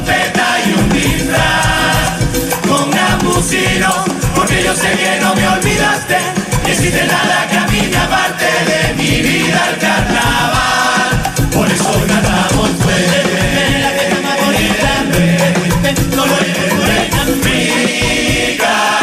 trompeta y un disfraz con gambusino, porque yo sé que no me olvidaste, ni existe nada que a mí me aparte de mi vida el carnaval. Por eso cantamos fuerte, la que está más bonita, mi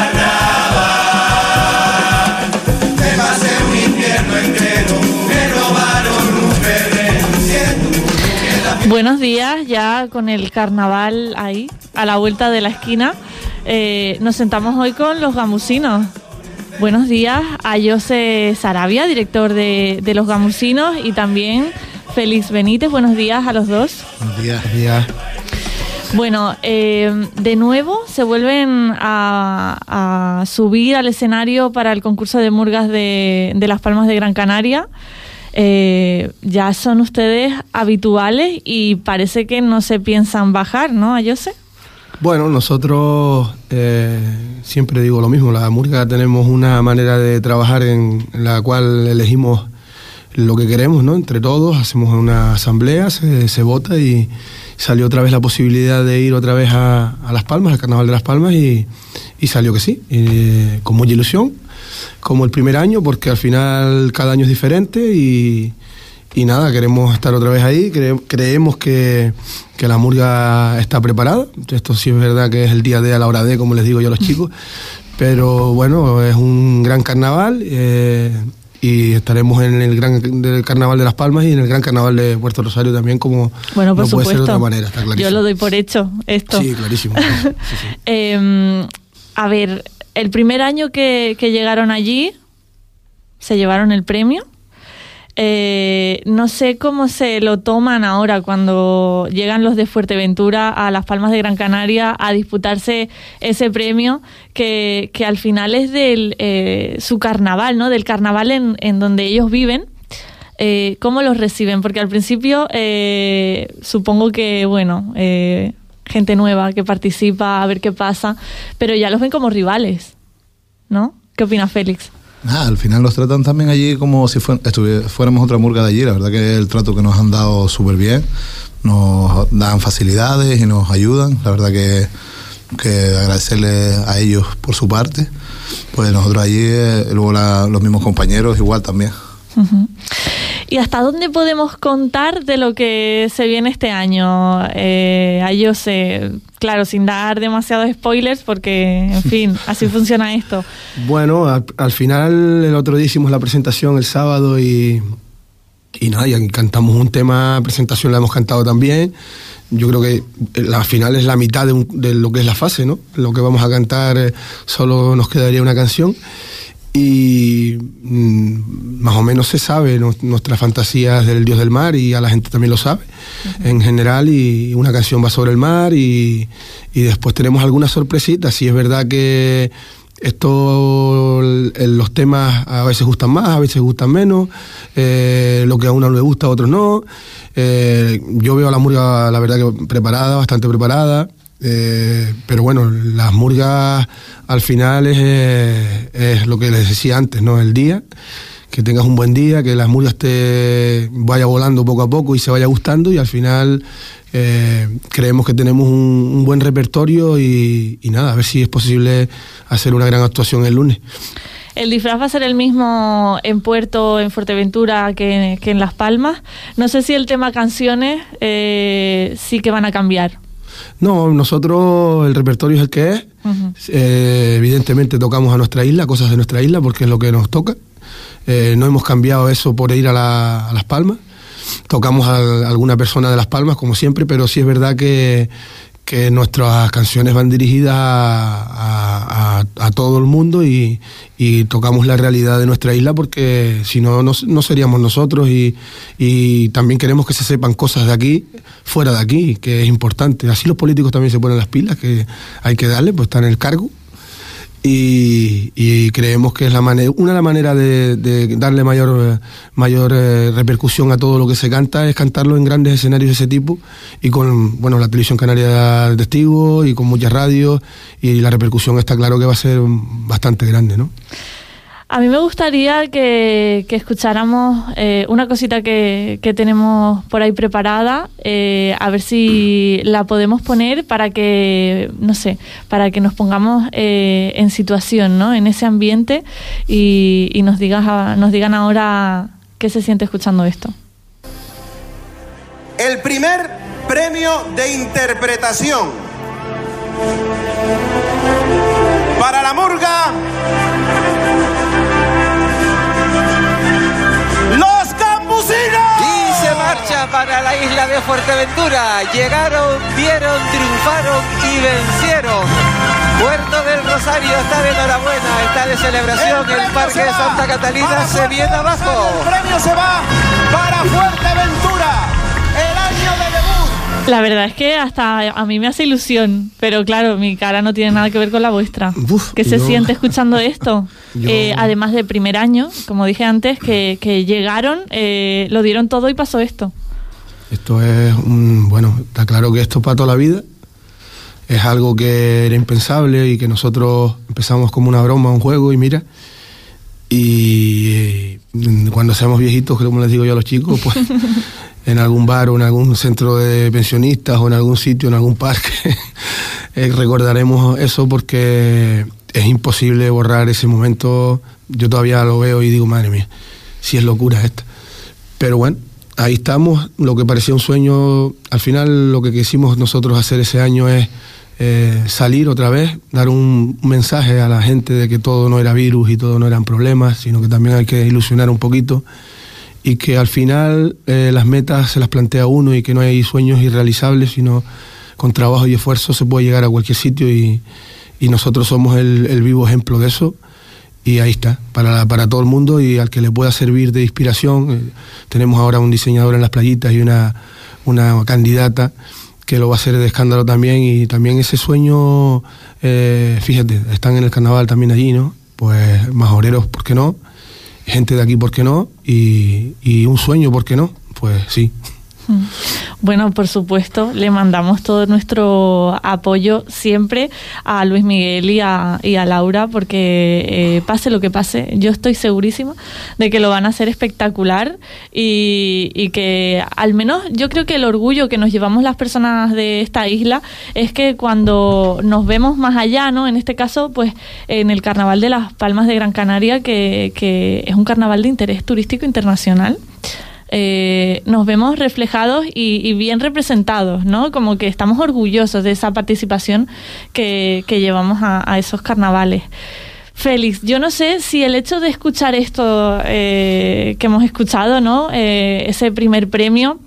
carnaval. Me pasé un invierno entero, me robaron un perrero. Buenos días, ya con el carnaval ahí, a la vuelta de la esquina. Nos sentamos hoy con los gamusinos. Buenos días a José Sarabia, director de los gamusinos, y también Félix Benítez. Buenos días a los dos. Buenos días. Buenos días. Bueno, de nuevo se vuelven a subir al escenario para el concurso de murgas de Las Palmas de Gran Canaria. Ya son ustedes habituales y parece que no se piensan bajar, ¿no, José? Bueno, nosotros siempre digo lo mismo, la murga tenemos una manera de trabajar en la cual elegimos lo que queremos, ¿no? Entre todos, hacemos una asamblea, se vota y salió otra vez la posibilidad de ir otra vez a Las Palmas, al Carnaval de Las Palmas, y salió que sí, con mucha ilusión, como el primer año, porque al final cada año es diferente y nada, queremos estar otra vez ahí, creemos que la murga está preparada. Esto sí es verdad que es el día D a la hora D, como les digo yo a los chicos, pero bueno, es un gran carnaval y estaremos en el gran carnaval de Las Palmas y en el gran carnaval de Puerto Rosario también, como bueno, por no puede supuesto. ser de otra manera, está clarísimo. Yo lo doy por hecho, esto. Sí, clarísimo. Sí. A ver, el primer año que llegaron allí, se llevaron el premio. No sé cómo se lo toman ahora cuando llegan los de Fuerteventura a Las Palmas de Gran Canaria a disputarse ese premio que al final es de su carnaval, ¿no? Del carnaval en donde ellos viven. ¿Cómo los reciben? Porque al principio supongo que, bueno, gente nueva que participa, a ver qué pasa, pero ya los ven como rivales, ¿no? ¿Qué opina Félix? Al final nos tratan también allí como si fuéramos otra murga de allí. La verdad que el trato que nos han dado súper bien, nos dan facilidades y nos ayudan. La verdad que agradecerle a ellos por su parte. Pues nosotros allí, luego los mismos compañeros igual también. Uh-huh. ¿Y hasta dónde podemos contar de lo que se viene este año? Claro, sin dar demasiados spoilers, porque, en fin, así funciona esto. Bueno, al final, el otro día hicimos la presentación el sábado y nada, y cantamos un tema, presentación la hemos cantado también. Yo creo que la final es la mitad de lo que es la fase, ¿no? Lo que vamos a cantar, solo nos quedaría una canción. Y más o menos se sabe nuestras fantasías del Dios del Mar, y a la gente también lo sabe, uh-huh, en general, y una canción va sobre el mar y después tenemos algunas sorpresitas. Sí, es verdad que los temas a veces gustan más, a veces gustan menos, lo que a uno le gusta a otros no. Yo veo a la murga, la verdad, que preparada, bastante preparada. Pero bueno, las murgas al final es lo que les decía antes, ¿no? El día, que tengas un buen día, que las murgas te vaya volando poco a poco y se vaya gustando, y al final creemos que tenemos un buen repertorio y nada, a ver si es posible hacer una gran actuación el lunes. El disfraz va a ser el mismo en Fuerteventura que en Las Palmas. No sé si el tema canciones sí que van a cambiar. No, nosotros el repertorio es el que es. Uh-huh. Evidentemente tocamos a nuestra isla, cosas de nuestra isla, porque es lo que nos toca. No hemos cambiado eso por ir a Las Palmas. Tocamos a alguna persona de Las Palmas, como siempre, pero sí es verdad que nuestras canciones van dirigidas a todo el mundo y tocamos la realidad de nuestra isla, porque si no seríamos nosotros, y también queremos que se sepan cosas de aquí, fuera de aquí, que es importante. Así los políticos también se ponen las pilas, que hay que darle, pues están en el cargo. Y creemos que es una de las maneras de darle mayor repercusión a todo lo que se canta, es cantarlo en grandes escenarios de ese tipo, y con la Televisión Canaria de Testigos y con muchas radios, y la repercusión está claro que va a ser bastante grande, ¿no? A mí me gustaría que escucháramos una cosita que tenemos por ahí preparada, a ver si la podemos poner para que, no sé, para que nos pongamos en situación, ¿no? En ese ambiente y nos digan ahora qué se siente escuchando esto. El primer premio de interpretación para la murga Los Gambusinos. Y se marcha para la isla de Fuerteventura. Llegaron, vieron, triunfaron y vencieron. Puerto del Rosario está de enhorabuena, está de celebración. El Parque de Santa Catalina se viene abajo. El premio se va para Fuerteventura. El año de debut. La verdad es que hasta a mí me hace ilusión, pero claro, mi cara no tiene nada que ver con la vuestra. ¿Qué se siente escuchando esto? Además del primer año, como dije antes, que llegaron, lo dieron todo y pasó esto. Esto es bueno, está claro que esto es para toda la vida. Es algo que era impensable y que nosotros empezamos como una broma, un juego, y mira, y cuando seamos viejitos, como les digo yo a los chicos, pues en algún bar o en algún centro de pensionistas o en algún sitio, en algún parque, recordaremos eso, porque es imposible borrar ese momento. Yo todavía lo veo y digo, madre mía, si es locura esta. Pero bueno, ahí estamos. Lo que parecía un sueño, al final lo que quisimos nosotros hacer ese año es salir otra vez, dar un mensaje a la gente de que todo no era virus y todo no eran problemas, sino que también hay que ilusionar un poquito, y que al final las metas se las plantea uno y que no hay sueños irrealizables, sino con trabajo y esfuerzo se puede llegar a cualquier sitio, y nosotros somos el vivo ejemplo de eso. Y ahí está, para todo el mundo, y al que le pueda servir de inspiración. Tenemos ahora un diseñador en las playitas y una candidata que lo va a hacer de escándalo también, y también ese sueño, fíjate, están en el carnaval también allí, ¿no? Pues majoreros, ¿por qué no? Gente de aquí, ¿por qué no? Y un sueño, ¿por qué no? Pues sí. Bueno, por supuesto, le mandamos todo nuestro apoyo siempre a Luis Miguel y a Laura, porque pase lo que pase, yo estoy segurísima de que lo van a hacer espectacular, y que al menos yo creo que el orgullo que nos llevamos las personas de esta isla es que cuando nos vemos más allá, ¿no? En este caso, pues en el Carnaval de las Palmas de Gran Canaria, que es un carnaval de interés turístico internacional, nos vemos reflejados y bien representados, ¿no? Como que estamos orgullosos de esa participación que llevamos a esos carnavales. Félix, yo no sé si el hecho de escuchar esto que hemos escuchado, ¿no? Ese primer premio,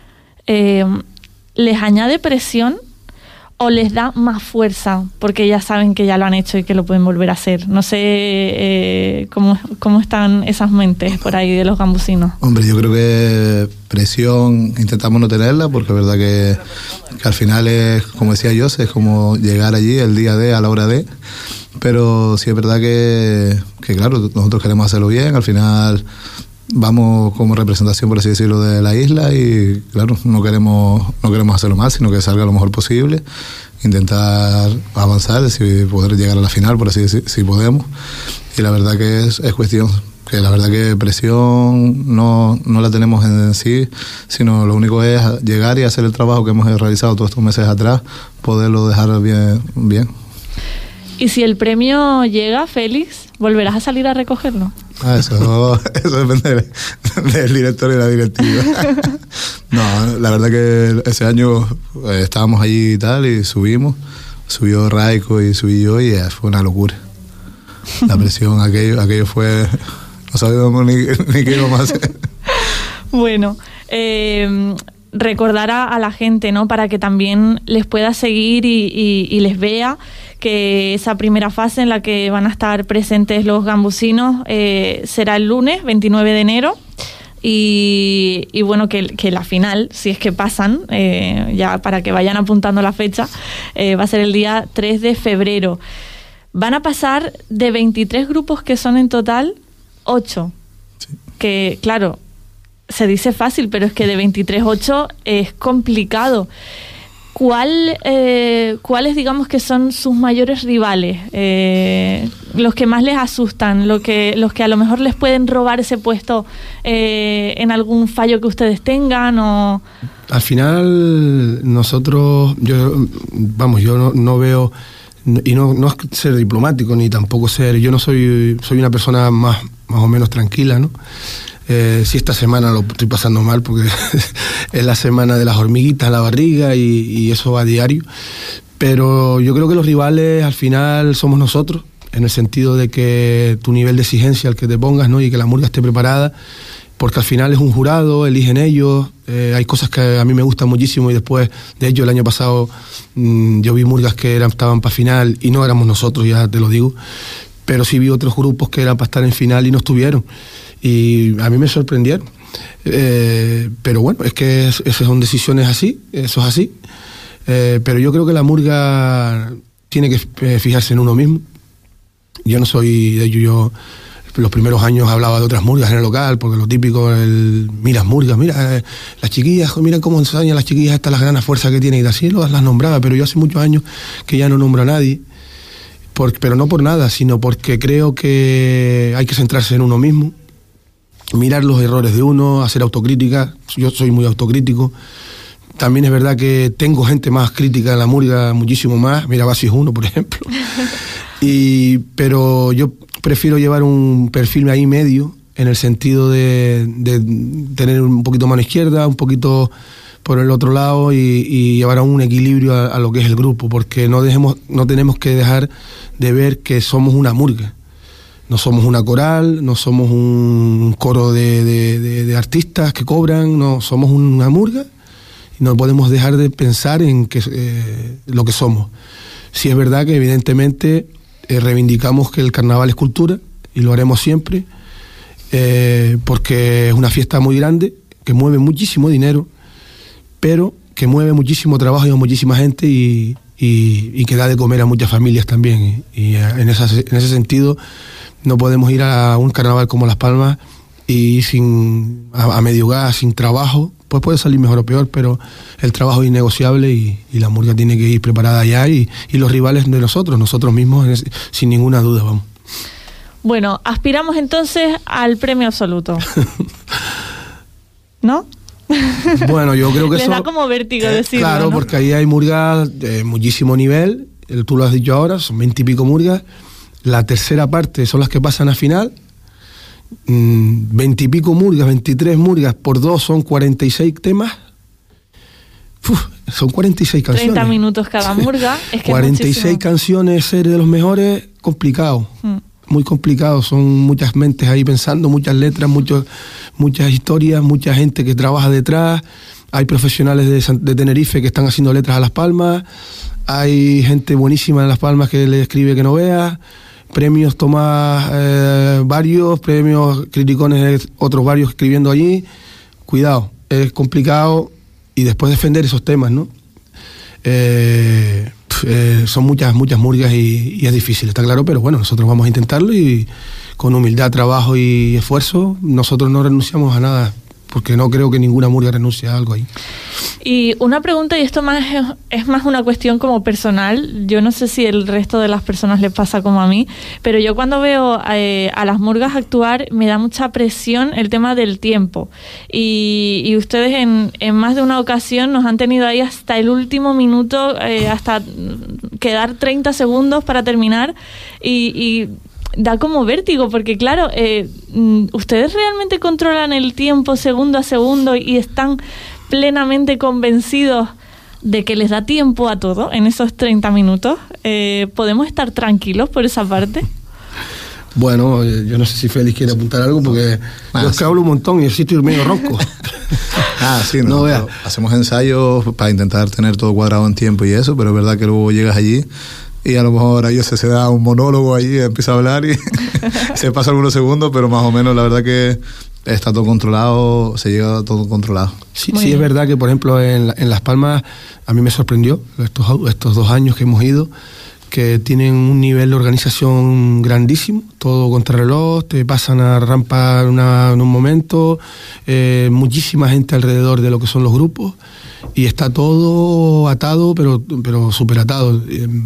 les añade presión o les da más fuerza, porque ya saben que ya lo han hecho y que lo pueden volver a hacer. No sé cómo están esas mentes por ahí de los gambusinos. Hombre, yo creo que presión intentamos no tenerla, porque es verdad que al final es, como decía José, es como llegar allí el día de, a la hora de. Pero sí es verdad que claro, nosotros queremos hacerlo bien. Al final vamos como representación, por así decirlo, de la isla, y claro, no queremos hacerlo mal, sino que salga lo mejor posible, intentar avanzar, si poder llegar a la final, por así decir, si podemos. Y la verdad que es cuestión, que la verdad que presión no la tenemos en sí, sino lo único es llegar y hacer el trabajo que hemos realizado todos estos meses atrás, poderlo dejar bien. Y si el premio llega, Félix, ¿volverás a salir a recogerlo? Eso depende del director y la directiva. No, la verdad que ese año estábamos allí y tal, y subió Raico y subí yo, y fue una locura. La presión, aquello fue, no sabíamos ni qué íbamos a hacer. Bueno, recordar a la gente, ¿no? Para que también les pueda seguir y les vea, que esa primera fase en la que van a estar presentes los gambusinos será el lunes 29 de enero, y bueno, que la final, si es que pasan, ya para que vayan apuntando la fecha, va a ser el día 3 de febrero. Van a pasar de 23 grupos que son en total 8, sí. Que claro, se dice fácil, pero es que de 23, 8 es complicado. ¿Cuáles digamos que son sus mayores rivales? los que más les asustan, los que a lo mejor les pueden robar ese puesto en algún fallo que ustedes tengan? O al final nosotros, yo no veo, y no es ser diplomático ni tampoco yo no soy una persona más o menos tranquila, ¿no? Sí, esta semana lo estoy pasando mal porque es la semana de las hormiguitas en la barriga y eso va a diario, pero yo creo que los rivales al final somos nosotros, en el sentido de que tu nivel de exigencia al que te pongas, ¿no? Y que la murga esté preparada, porque al final es un jurado, eligen ellos, hay cosas que a mí me gustan muchísimo y después, de hecho el año pasado yo vi murgas que estaban para final y no éramos nosotros, ya te lo digo, pero sí vi otros grupos que eran para estar en final y no estuvieron. Y a mí me sorprendieron, pero bueno, es que esas son decisiones así, eso es así, pero yo creo que la murga tiene que fijarse en uno mismo. Yo no soy de ello, yo los primeros años hablaba de otras murgas en el local, porque lo típico, mira murgas, mira las chiquillas, mira cómo enseñan las chiquillas estas las ganas fuerza que tienen, y así las nombraba, pero yo hace muchos años que ya no nombro a nadie, pero no por nada, sino porque creo que hay que centrarse en uno mismo, mirar los errores de uno, hacer autocrítica. Yo soy muy autocrítico. También es verdad que tengo gente más crítica en la murga, muchísimo más. Mira, Basi es uno, por ejemplo. Pero yo prefiero llevar un perfil ahí medio, en el sentido de tener un poquito mano izquierda, un poquito por el otro lado y llevar a un equilibrio a lo que es el grupo, porque no tenemos que dejar de ver que somos una murga. No somos una coral, no somos un coro de artistas que cobran, no, somos una murga y no podemos dejar de pensar en lo que somos. Sí es verdad que evidentemente reivindicamos que el carnaval es cultura y lo haremos siempre, porque es una fiesta muy grande que mueve muchísimo dinero, pero que mueve muchísimo trabajo y a muchísima gente y que da de comer a muchas familias también. Y en ese sentido no podemos ir a un carnaval como Las Palmas y a medio gas, sin trabajo. Pues puede salir mejor o peor, pero el trabajo es innegociable y la murga tiene que ir preparada ya, y los rivales de nosotros mismos, sin ninguna duda, vamos. Bueno, aspiramos entonces al premio absoluto, ¿no? Bueno, yo creo que les da como vértigo decirlo, claro, ¿no? Porque ahí hay murgas de muchísimo nivel, tú lo has dicho ahora, son 20 y pico murgas. La tercera parte son las que pasan a final, 20 y pico murgas, 23 murgas por 2 son 46 temas. Son 46 canciones. 30 minutos cada murga. Es que 46 canciones, ser de los mejores, complicado. Muy complicado. Son muchas mentes ahí pensando, muchas letras, muchas historias, mucha gente que trabaja detrás. Hay profesionales de Tenerife que están haciendo letras a Las Palmas. Hay gente buenísima en Las Palmas que le escribe que no veas. Premios Tomás, varios, premios Criticones, otros varios escribiendo allí. Cuidado, es complicado, y después defender esos temas, ¿no? Son muchas murgas y es difícil, está claro, pero bueno, nosotros vamos a intentarlo y con humildad, trabajo y esfuerzo, nosotros no renunciamos a nada, porque no creo que ninguna murga renuncie a algo ahí. Y una pregunta, y esto es más una cuestión como personal, yo no sé si el resto de las personas les pasa como a mí, pero yo cuando veo a las murgas actuar me da mucha presión el tema del tiempo, y ustedes en más de una ocasión nos han tenido ahí hasta el último minuto, hasta quedar 30 segundos para terminar, y da como vértigo, porque claro, ustedes realmente controlan el tiempo segundo a segundo y están plenamente convencidos de que les da tiempo a todo en esos 30 minutos. ¿Podemos estar tranquilos por esa parte? Bueno, yo no sé si Félix quiere apuntar algo, porque yo es que hablo un montón y así estoy medio ronco. Sí, no, hacemos ensayos para intentar tener todo cuadrado en tiempo y eso, pero es verdad que luego llegas allí y a lo mejor ahí se da un monólogo ahí, empieza a hablar y se pasa algunos segundos, pero más o menos la verdad que está todo controlado, se llega todo controlado. Sí, es verdad que, por ejemplo, en Las Palmas a mí me sorprendió estos 2 años que hemos ido, que tienen un nivel de organización grandísimo, todo contrarreloj, te pasan a rampa en un momento, muchísima gente alrededor de lo que son los grupos, y está todo atado, pero súper atado.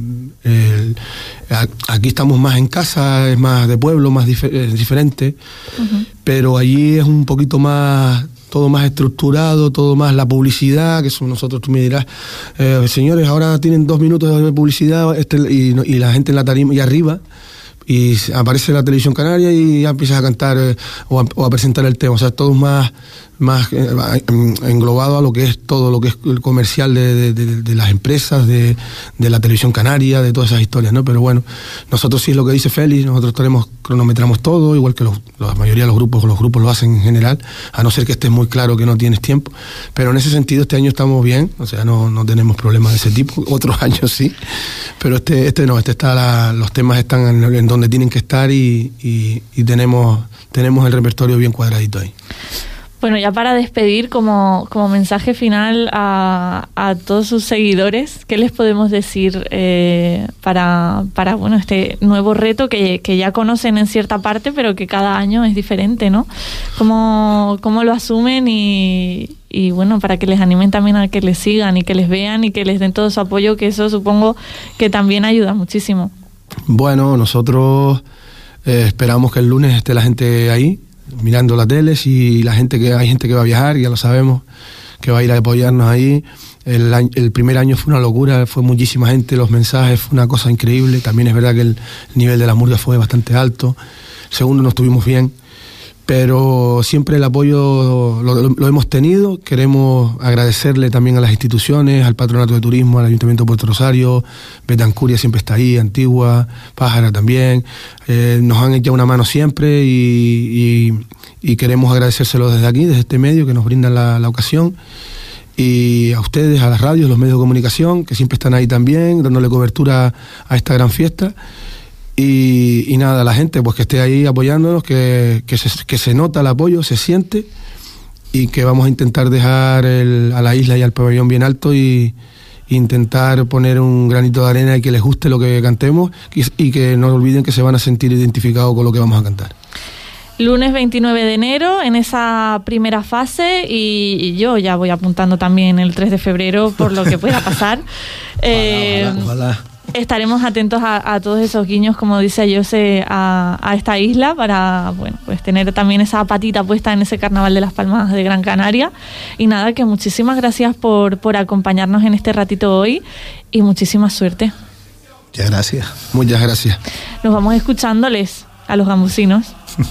Aquí estamos más en casa, es más de pueblo, más diferente, pero allí es un poquito más, todo más estructurado, todo más la publicidad, que somos nosotros, tú me dirás, señores, ahora tienen 2 minutos de publicidad, y la gente en la tarima y arriba, y aparece la televisión canaria y ya empiezas a cantar o a presentar el tema. O sea, todo más englobado a lo que es todo lo que es el comercial de las empresas, de la televisión canaria, de todas esas historias, ¿no? Pero bueno, nosotros sí es lo que dice Félix, nosotros cronometramos todo, igual que la mayoría de los grupos lo hacen en general, a no ser que estés muy claro que no tienes tiempo. Pero en ese sentido este año estamos bien, o sea, no tenemos problemas de ese tipo. Otros años sí, pero este no, los temas están en donde tienen que estar y tenemos el repertorio bien cuadradito ahí. Bueno, ya para despedir, como mensaje final a todos sus seguidores, ¿qué les podemos decir para bueno, este nuevo reto que ya conocen en cierta parte, pero que cada año es diferente, ¿no? ¿Cómo lo asumen y bueno, para que les animen también a que les sigan y que les vean y que les den todo su apoyo, que eso supongo que también ayuda muchísimo? Bueno, nosotros esperamos que el lunes esté la gente ahí, mirando la tele, y hay gente que va a viajar, ya lo sabemos, que va a ir a apoyarnos ahí. El primer año fue una locura, fue muchísima gente, los mensajes, fue una cosa increíble. También es verdad que el nivel de la murga fue bastante alto. El segundo no estuvimos bien, pero siempre el apoyo lo hemos tenido. Queremos agradecerle también a las instituciones, al Patronato de Turismo, al Ayuntamiento de Puerto Rosario, Betancuria siempre está ahí, Antigua, Pájara también. Nos han echado una mano siempre y queremos agradecérselo desde aquí, desde este medio que nos brindan la ocasión. Y a ustedes, a las radios, los medios de comunicación, que siempre están ahí también, dándole cobertura a esta gran fiesta. Y nada, la gente pues que esté ahí apoyándonos, que se nota el apoyo, se siente, y que vamos a intentar dejar a la isla y al pabellón bien alto y intentar poner un granito de arena y que les guste lo que cantemos y que no olviden que se van a sentir identificados con lo que vamos a cantar. Lunes 29 de enero en esa primera fase y yo ya voy apuntando también el 3 de febrero por lo que pueda pasar. Ojalá. Estaremos atentos a todos esos guiños, como dice Jose, a esta isla para, bueno, pues tener también esa patita puesta en ese Carnaval de las Palmas de Gran Canaria. Y nada, que muchísimas gracias por acompañarnos en este ratito hoy y muchísima suerte. Muchas gracias. Muchas gracias. Nos vamos escuchándoles a los gambusinos.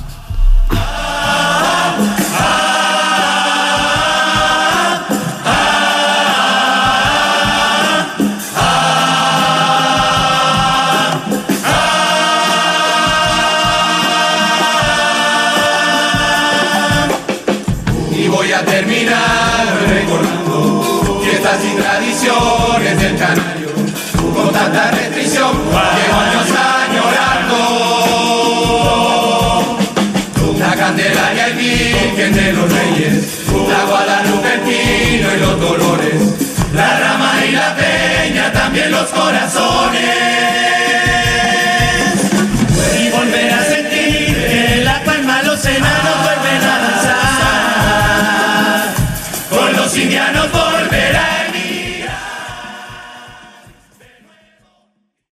Sin tradiciones del canario, con tanta restricción, llevo años añorando. La Candelaria y Virgen de los Reyes, la Guadalupe, el Pino y los Dolores, la Rama y la Peña, también los corazones. Y volver a sentir que en La Palma los enanos vuelven a danzar, con los indianos